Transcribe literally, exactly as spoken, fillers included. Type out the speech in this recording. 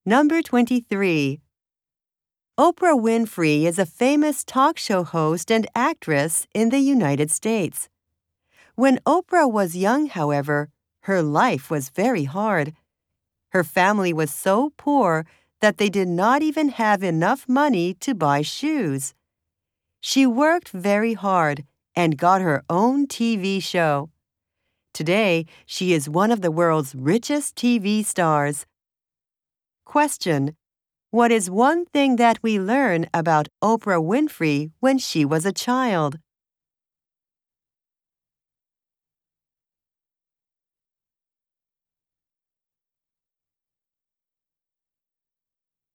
Number twenty-three. Oprah Winfrey is a famous talk show host and actress in the United States. When Oprah was young, however, her life was very hard. Her family was so poor that they did not even have enough money to buy shoes. She worked very hard and got her own T V show. Today, she is one of the world's richest T V stars. Question: what is one thing that we learn about Oprah Winfrey when she was a child?